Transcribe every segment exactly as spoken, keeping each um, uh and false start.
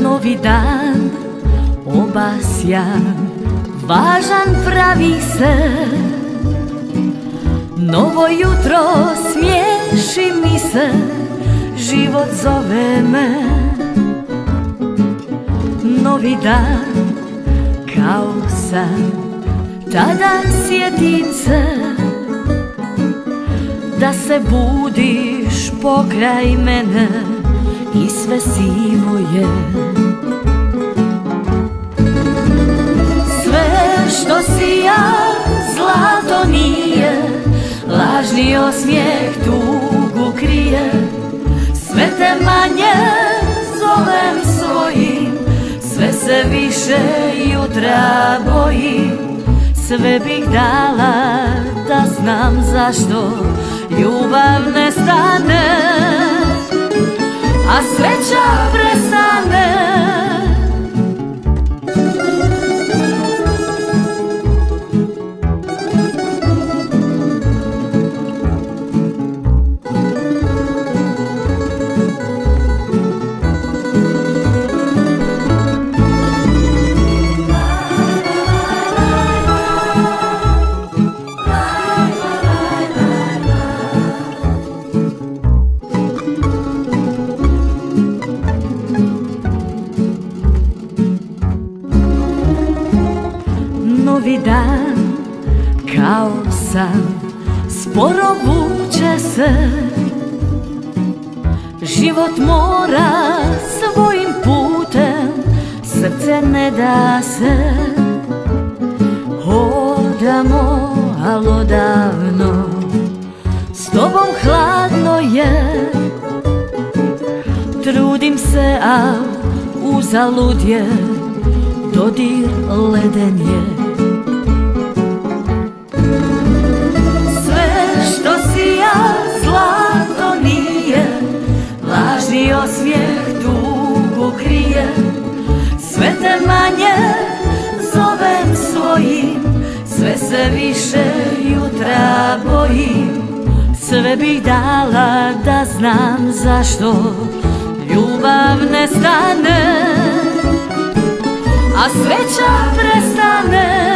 Novi dan, obasjan, važan pravi se. Novo jutro smiješi mi se, život zove me. Novi dan, kao san, tada sjetim se da se budiš pokraj mene i sve sivo je. Sve što si ja, zlato nije, lažni osmijeh tugu krije. Sve te manje zovem svojim, sve se više jutra bojim. Sve bih dala da znam zašto ljubav ne stane, a sreća prestane. Novi dan, kao san, sporo vuče se. Život mora svojim putem, srce ne da se. Hodamo, al odavno, s tobom hladno je. Trudim se, al uzalud je, dodir leden je. Lažni osmijeh tugu krije. Sve te manje zovem svojim, sve se više jutra bojim. Sve bih dala da znam zašto ljubav ne stane, a sreća prestane.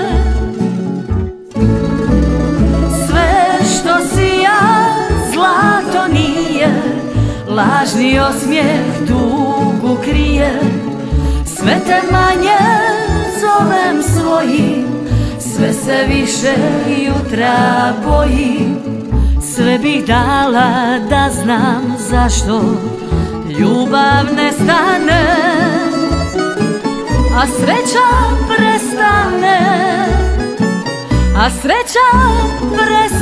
Sve što si ja, zlato nije, lažni osmijeh tugu krije. Sve te manje zovem svojim, sve se više jutra bojim. Sve bih dala da znam zašto ljubav ne stane, a sreća prestane, a sreća prestane.